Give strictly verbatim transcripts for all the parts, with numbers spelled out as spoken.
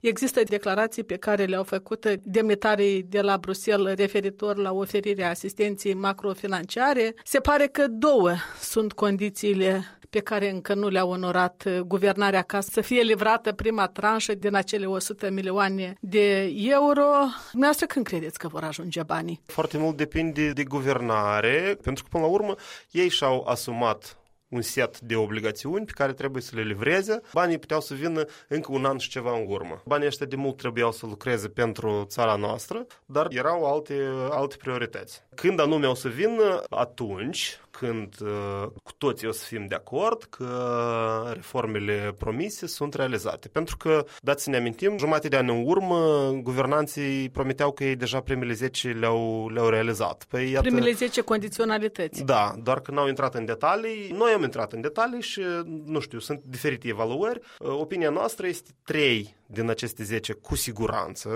Există declarații pe care le-au făcut demnitarii de la Bruxelles referitor la oferirea asistenței macrofinanciare. Se pare că două sunt condițiile pe care încă nu le-a onorat guvernarea ca să fie livrată prima tranșă din acele o sută milioane de euro. Dumneavoastră când credeți că vor ajunge banii? Foarte mult depinde de guvernare, pentru că până la urmă ei și-au asumat un set de obligațiuni pe care trebuie să le livreze. Banii puteau să vină încă un an și ceva în urmă. Banii ăștia de mult trebuiau să lucreze pentru țara noastră, dar erau alte, alte priorități. Când anume o să vină? Atunci când uh, cu toții o să fim de acord că reformele promise sunt realizate. Pentru că, dați să ne amintim, jumătate de ani în urmă, guvernanții promiteau că ei deja primele zece le-au, le-au realizat. Păi, iată, primele zece condiționalități. Da, doar că n-au intrat în detalii. Noi am intrat în detalii și, nu știu, sunt diferite evaluări. Opinia noastră este trei din aceste zece cu siguranță.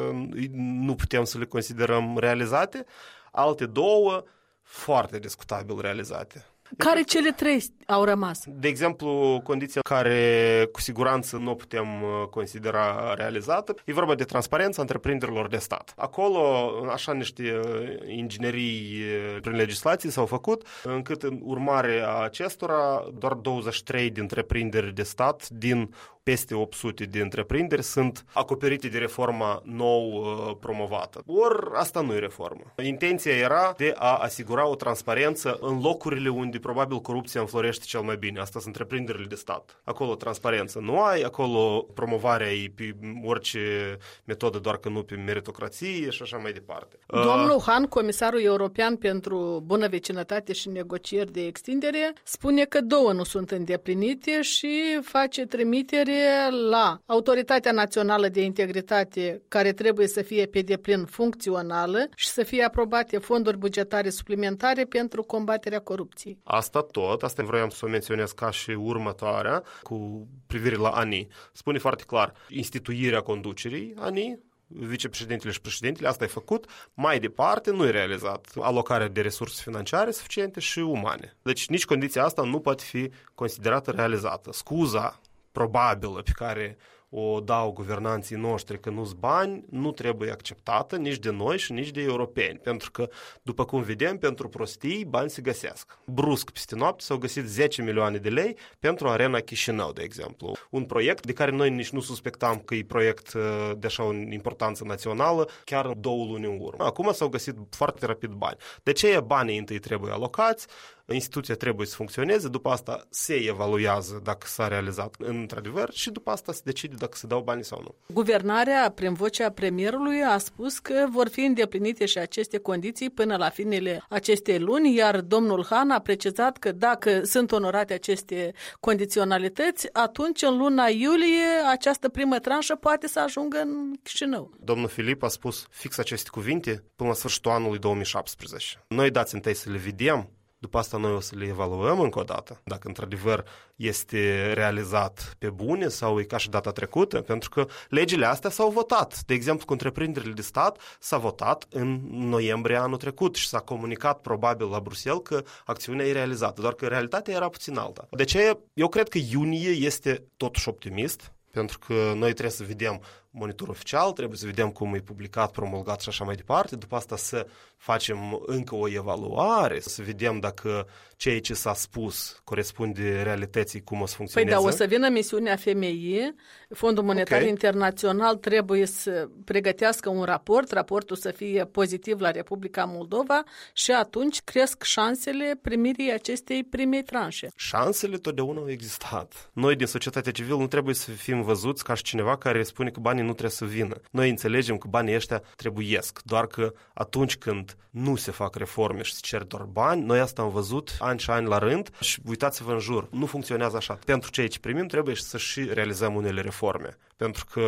Nu putem să le considerăm realizate. Alte două foarte discutabil realizate. Care cele trei au rămas? De exemplu, condiția care cu siguranță nu putem considera realizată e vorba de transparența întreprinderilor de stat. Acolo, așa niște inginerii prin legislație s-au făcut, încât în urmare a acestora, doar douăzeci și trei de întreprinderi de stat din peste opt sute de întreprinderi sunt acoperite de reforma nou uh, promovată. Ori asta nu e reformă. Intenția era de a asigura o transparență în locurile unde probabil corupția înflorește cel mai bine. Asta sunt întreprinderile de stat. Acolo transparență nu ai, acolo promovarea e pe orice metodă, doar că nu pe meritocrație și așa mai departe. Domnul Han, comisarul european pentru bună vecinătate și negocieri de extindere, spune că două nu sunt îndeplinite și face trimitere la Autoritatea Națională de Integritate, care trebuie să fie pe deplin funcțională și să fie aprobate fonduri bugetare suplimentare pentru combaterea corupției. Asta tot, asta vreau să o menționez ca și următoarea, cu privire la A N I. Spune foarte clar, instituirea conducerii A N I, vicepreședintele și președintele, asta e făcut, mai departe nu e realizat alocarea de resurse financiare suficiente și umane. Deci nici condiția asta nu poate fi considerată realizată. Scuza probabilă pe care o dau guvernanții noștri că nu-s bani, nu trebuie acceptată nici de noi și nici de europeni. Pentru că, după cum vedem, pentru prostii bani se găsesc. Brusc, peste noapte, s-au găsit zece milioane de lei pentru Arena Chișinău, de exemplu. Un proiect de care noi nici nu suspectam că e proiect de așa o importanță națională, chiar două luni în urmă. Acum s-au găsit foarte rapid bani. De ce banii întâi trebuie alocați? Instituția trebuie să funcționeze, după asta se evaluează dacă s-a realizat într-adevăr și după asta se decide dacă se dau bani sau nu. Guvernarea, prin vocea premierului, a spus că vor fi îndeplinite și aceste condiții până la finele acestei luni, iar domnul Han a precizat că dacă sunt onorate aceste condiționalități, atunci în luna iulie această primă tranșă poate să ajungă în Chișinău. Domnul Filip a spus fix aceste cuvinte până la sfârșitul anului două mii șaptesprezece. Noi dați întâi să le vedem, după asta noi o să le evaluăm încă o dată, dacă într-adevăr este realizat pe bune sau e ca și data trecută, pentru că legile astea s-au votat. De exemplu, cu întreprinderile de stat s-a votat în noiembrie anul trecut și s-a comunicat probabil la Bruxelles că acțiunea e realizată, doar că realitatea era puțin alta. De ce? Eu cred că iunie este totuși optimist, pentru că noi trebuie să vedem monitor oficial, trebuie să vedem cum e publicat, promulgat și așa mai departe, după asta să facem încă o evaluare, să vedem dacă ceea ce s-a spus corespunde realității, cum o să funcționeze. Păi da, o să vină misiunea F M I, Fondul Monetar okay. Internațional trebuie să pregătească un raport, raportul să fie pozitiv la Republica Moldova și atunci cresc șansele primirii acestei primei tranșe. Șansele totdeauna au existat. Noi din societatea civilă nu trebuie să fim văzuți ca și cineva care spune că banii nu trebuie să vină. Noi înțelegem că banii ăștia trebuiesc, doar că atunci când nu se fac reforme și se cer doar bani, noi asta am văzut ani și ani la rând și uitați-vă în jur, nu funcționează așa. Pentru ceea ce primim trebuie să și realizăm unele reforme, pentru că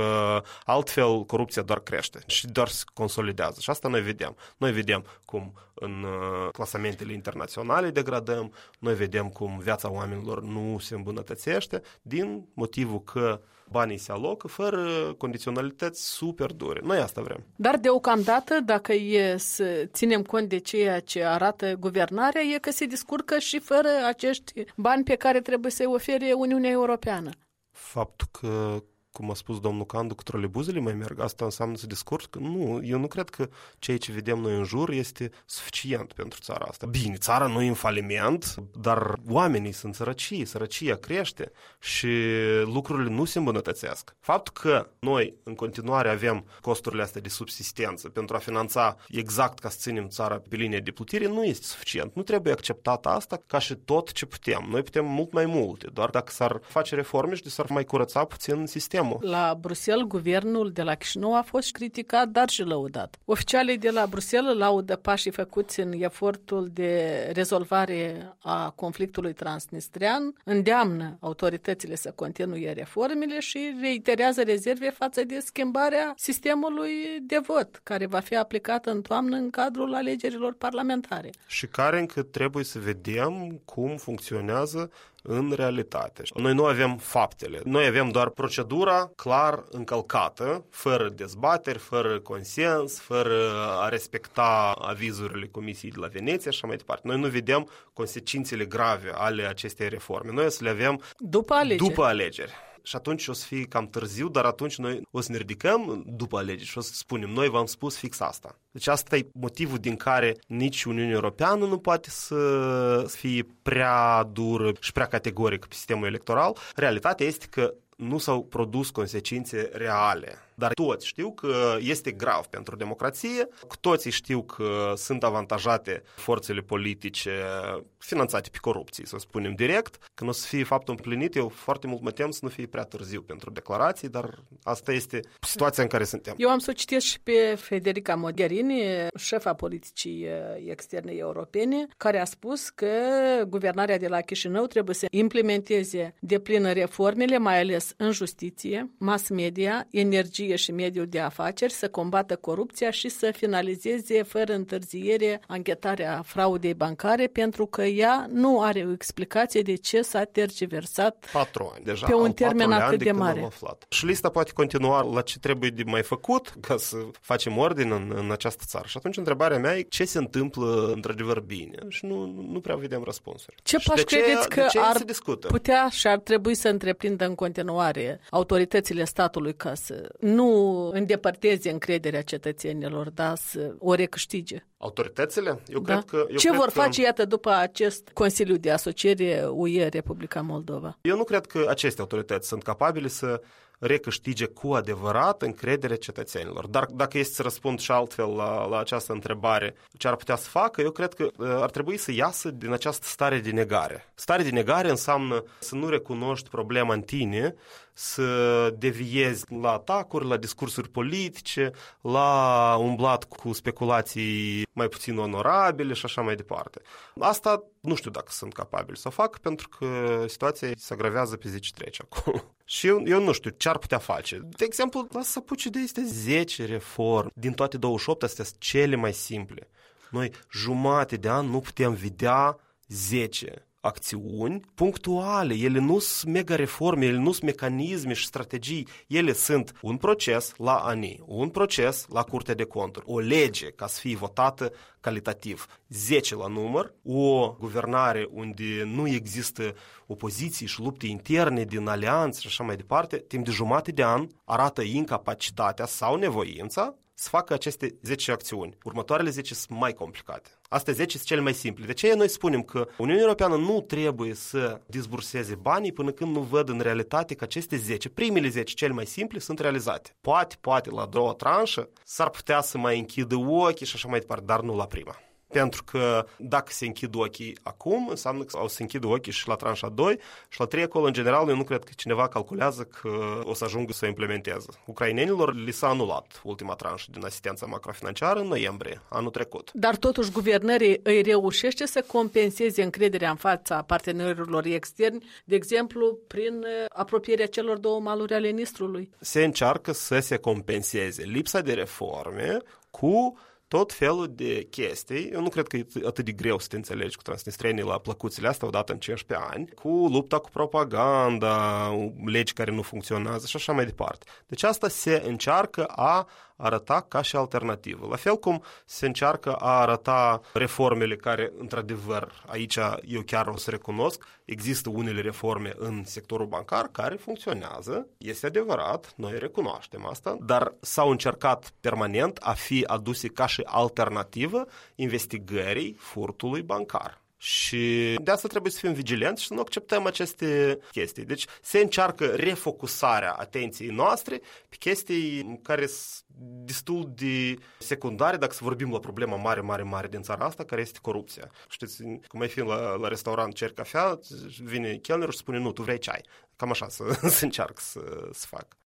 altfel corupția doar crește și doar se consolidează și asta noi vedem. Noi vedem cum în clasamentele internaționale degradăm, noi vedem cum viața oamenilor nu se îmbunătățește din motivul că banii se alocă fără condiționalități super dure. Noi asta vrem. Dar deocamdată, dacă e să ținem cont de ceea ce arată guvernarea, e că se descurcă și fără acești bani pe care trebuie să-i ofere Uniunea Europeană. Faptul că cum a spus domnul Candu, că trolebuzele mai merg, asta înseamnă să discurs că nu, eu nu cred că ceea ce vedem noi în jur este suficient pentru țara asta. Bine, țara nu e în faliment, dar oamenii sunt sărăcii, sărăcia crește și lucrurile nu se îmbunătățesc. Faptul că noi în continuare avem costurile astea de subsistență pentru a finanța exact ca să ținem țara pe linie de plutire nu este suficient. Nu trebuie acceptat asta ca și tot ce putem. Noi putem mult mai multe, doar dacă s-ar face reforme și s-ar mai curăța puțin sistemul. La Bruxelles, guvernul de la Chișinău a fost criticat, dar și lăudat. Oficialii de la Bruxelles laudă pașii făcuți în efortul de rezolvare a conflictului transnistrian, îndeamnă autoritățile să continue reformele și reiterează rezerve față de schimbarea sistemului de vot, care va fi aplicată în toamnă în cadrul alegerilor parlamentare. Și care încă trebuie să vedem cum funcționează în realitate. Noi nu avem faptele. Noi avem doar procedura clar încălcată, fără dezbateri, fără consens, fără a respecta avizurile Comisiei de la Veneția și așa mai departe. Noi nu vedem consecințele grave ale acestei reforme. Noi o să le avem după alegeri. După alegeri. Și atunci o să fie cam târziu, dar atunci noi o să ne ridicăm după alegeri și o să spunem, noi v-am spus fix asta. Deci asta e motivul din care nici Uniunea Europeană nu poate să fie prea dură și prea categorică pe sistemul electoral. Realitatea este că nu s-au produs consecințe reale. Dar toți știu că este grav pentru democrație, cu toții știu că sunt avantajate forțele politice finanțate pe corupție, să spunem direct. Când o să fie faptul împlinit, eu foarte mult mă tem să nu fie prea târziu pentru declarații, dar asta este situația în care suntem. Eu am să o citesc și pe Federica Mogherini, șefa politicii externe europene, care a spus că guvernarea de la Chișinău trebuie să implementeze deplină reformele, mai ales în justiție, mass media, energie și mediul de afaceri, să combată corupția și să finalizeze fără întârziere anchetarea fraudei bancare, pentru că ea nu are o explicație de ce s-a tergiversat patru ani, deja, pe un termen atât de mare. Și lista poate continua la ce trebuie de mai făcut ca să facem ordine în, în această țară. Și atunci întrebarea mea e ce se întâmplă într-adevăr bine și nu, nu prea vedem răspunsuri. Ce pași credeți că ar putea și ar trebui să întreprindă în continuare autoritățile statului ca să nu îndepărteze încrederea cetățenilor, dar să o recâștige? Autoritățile? Eu da. cred că... Eu Ce cred vor că... face, iată, după acest Consiliu de Asociere U E Republica Moldova? Eu nu cred că aceste autorități sunt capabile să recâștige cu adevărat încrederea cetățenilor. Dar dacă este să răspund și altfel la, la această întrebare, ce ar putea să facă, eu cred că ar trebui să iasă din această stare de negare. Stare de negare înseamnă să nu recunoști problema în tine, să deviezi la atacuri, la discursuri politice, la umblat cu speculații mai puțin onorabile și așa mai departe. Asta nu știu dacă sunt capabili să o fac, pentru că situația se agravează pe zi ce trece acum. Și eu, eu nu știu ce ar putea face. De exemplu, lasă să apuce de este zece reforme. Din toate douăzeci și opt, astea sunt cele mai simple. Noi jumate de an nu putem vedea zece acțiuni punctuale. Ele nu sunt mega reforme, ele nu sunt mecanisme și strategii. Ele sunt un proces la ani, un proces la Curtea de Conturi, o lege ca să fie votată calitativ, zece la număr, o guvernare unde nu există opoziții și lupte interne din alianțe și așa mai departe, timp de jumate de an arată incapacitatea sau nevoința să facă aceste zece acțiuni. Următoarele zece sunt mai complicate. Astea zece sunt cele mai simple. De aceea noi spunem că Uniunea Europeană nu trebuie să disburseze banii până când nu văd în realitate că aceste zece, primele zece cele mai simple, sunt realizate. Poate, poate la a doua tranșă s-ar putea să mai închidă ochii și așa mai departe, dar nu la prima. Pentru că dacă se închid ochii acum, înseamnă că o să închid ochii și la tranșa doi și la trei acolo, în general, eu nu cred că cineva calculează că o să ajungă să o implementeze. Ucrainenilor li s-a anulat ultima tranșă din asistența macrofinanciară în noiembrie, anul trecut. Dar totuși guvernării îi reușește să compenseze încrederea în fața partenerilor externi, de exemplu, prin apropierea celor două maluri ale Nistrului. Se încearcă să se compenseze lipsa de reforme cu tot felul de chestii. Eu nu cred că e atât de greu să te înțelegi cu transnistrenii la plăcuțile astea odată în cincisprezece ani, cu lupta cu propaganda, legi care nu funcționează și așa mai departe. Deci asta se încearcă a arăta ca și alternativă. La fel cum se încearcă a arăta reformele care, într-adevăr, aici eu chiar o să recunosc, există unele reforme în sectorul bancar care funcționează, este adevărat, noi recunoaștem asta, dar s-au încercat permanent a fi aduse ca și alternativă investigării furtului bancar. Și de asta trebuie să fim vigilenți și să nu acceptăm aceste chestii. Deci se încearcă refocusarea atenției noastre pe chestii care sunt destul de secundare dacă să vorbim la problema mare, mare, mare din țara asta, care este corupția. Știți, cum ai fi la, la restaurant, ceri cafea, vine chelnerul și spune, nu, tu vrei ceai. Cam așa să, să încearcă să, să fac.